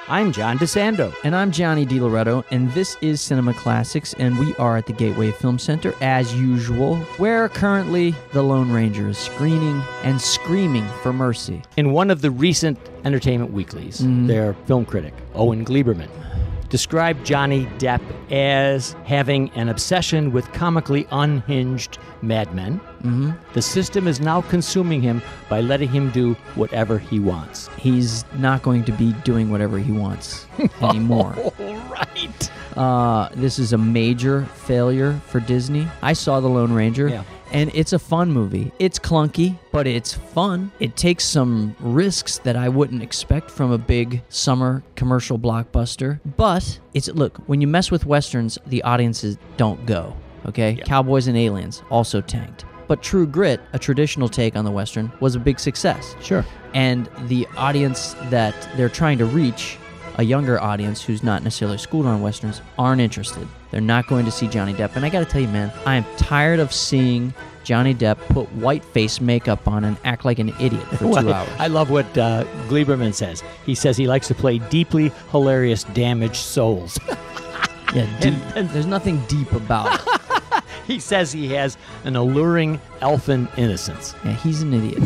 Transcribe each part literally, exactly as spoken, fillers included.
I'm John DeSando. And I'm Johnny DiLoretto, and this is Cinema Classics, and we are at the Gateway Film Center, as usual, where currently The Lone Ranger is screening and screaming for mercy. In one of the recent Entertainment Weeklies, mm. their film critic, Owen Gleiberman, described Johnny Depp as having an obsession with comically unhinged madmen. Mm-hmm. The system is now consuming him by letting him do whatever he wants. He's not going to be doing whatever he wants anymore. All right. Uh, this is a major failure for Disney. I saw The Lone Ranger. Yeah. And it's a fun movie. It's clunky, but it's fun. It takes some risks that I wouldn't expect from a big summer commercial blockbuster. But it's look, when you mess with Westerns, the audiences don't go, okay? Yeah. Cowboys and Aliens also tanked. But True Grit, a traditional take on the Western, was a big success. Sure. And the audience that they're trying to reach, a younger audience who's not necessarily schooled on Westerns, aren't interested. They're not going to see Johnny Depp. And I got to tell you, man, I am tired of seeing Johnny Depp put white face makeup on and act like an idiot for well, two hours. I love what uh, Gleiberman says. He says he likes to play deeply hilarious damaged souls. Yeah, deep, and, and there's nothing deep about it. He says he has an alluring elfin innocence. Yeah, he's an idiot.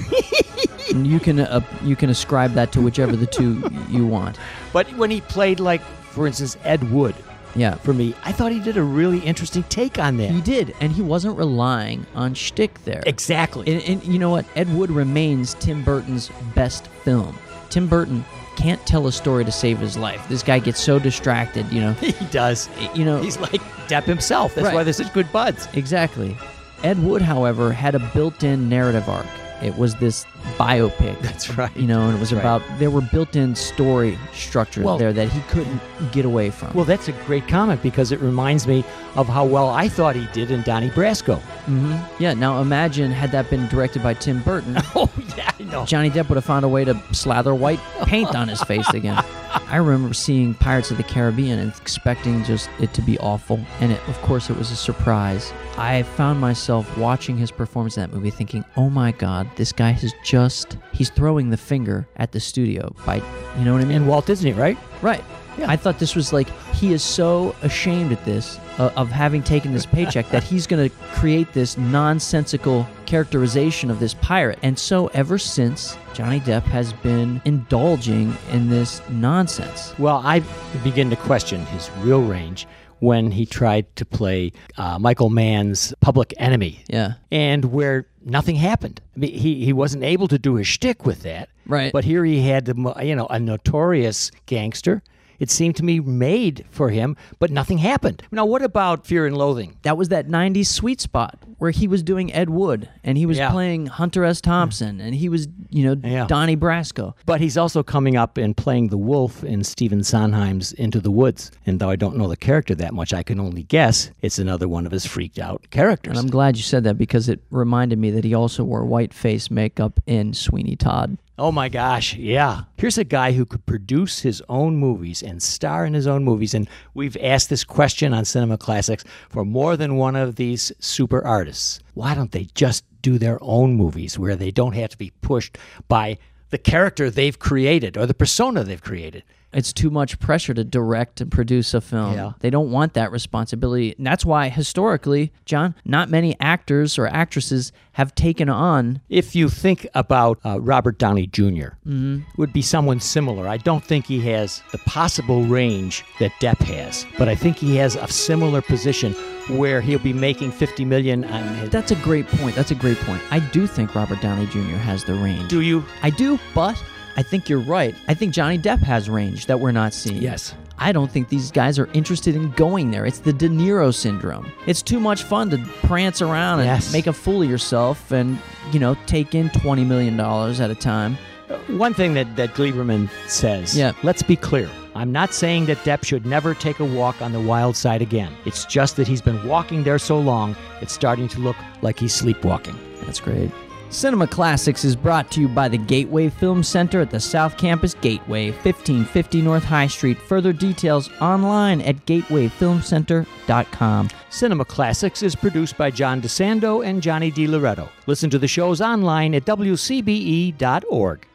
And you can uh, you can ascribe that to whichever the two you want. But when he played, like, for instance, Ed Wood, yeah, for me, I thought he did a really interesting take on that. He did, and he wasn't relying on shtick there. Exactly. And, and you know what? Ed Wood remains Tim Burton's best film. Tim Burton can't tell a story to save his life. This guy gets so distracted, you know. He does. You know, he's like Depp himself. That's right. why they're such good buds. Exactly. Ed Wood, however, had a built-in narrative arc. It was this biopic. That's right. You know, and it was That's about, right. there were built-in story structures well, there that he couldn't get away from. Well, that's a great comment because it reminds me of how well I thought he did in Donnie Brasco. Mm-hmm. Yeah, now imagine had that been directed by Tim Burton. Oh, yeah, I know. Johnny Depp would have found a way to slather white paint on his face again. I remember seeing Pirates of the Caribbean and expecting just it to be awful. And it, of course, it was a surprise. I found myself watching his performance in that movie thinking, oh my God, this guy has just, he's throwing the finger at the studio by, you know what I mean? And Walt Disney, right? Right. Yeah. I thought this was like, he is so ashamed at this, uh, of having taken this paycheck, that he's going to create this nonsensical characterization of this pirate. And so ever since, Johnny Depp has been indulging in this nonsense. Well, I begin to question his real range when he tried to play uh, Michael Mann's public enemy. Yeah. And where nothing happened. I mean, he, he wasn't able to do his shtick with that. Right. But here he had, you know, a notorious gangster. It seemed to me made for him, but nothing happened. Now, what about Fear and Loathing? That was that nineties sweet spot where he was doing Ed Wood, and he was yeah. playing Hunter S. Thompson, and he was, you know, yeah. Donnie Brasco. But he's also coming up and playing the wolf in Stephen Sondheim's Into the Woods. And though I don't know the character that much, I can only guess it's another one of his freaked out characters. And I'm glad you said that because it reminded me that he also wore white face makeup in Sweeney Todd. Oh my gosh, yeah. Here's a guy who could produce his own movies and star in his own movies, and we've asked this question on Cinema Classics for more than one of these super artists. Why don't they just do their own movies where they don't have to be pushed by the character they've created or the persona they've created? It's too much pressure to direct and produce a film. Yeah. They don't want that responsibility. And that's why, historically, John, not many actors or actresses have taken on... If you think about uh, Robert Downey Junior, mm-hmm. would be someone similar. I don't think he has the possible range that Depp has, but I think he has a similar position where he'll be making fifty million dollars on his... That's a great point. That's a great point. I do think Robert Downey Junior has the range. Do you? I do, but... I think you're right. I think Johnny Depp has range that we're not seeing. Yes. I don't think these guys are interested in going there. It's the De Niro syndrome. It's too much fun to prance around and yes. make a fool of yourself and, you know, take in twenty million dollars at a time. One thing that, that Gleiberman says, yeah. let's be clear. I'm not saying that Depp should never take a walk on the wild side again. It's just that he's been walking there so long, it's starting to look like he's sleepwalking. That's great. Cinema Classics is brought to you by the Gateway Film Center at the South Campus Gateway, fifteen fifty North High Street. Further details online at gateway film center dot com. Cinema Classics is produced by John DeSando and Johnny DiLoretto. Listen to the shows online at w c b e dot org.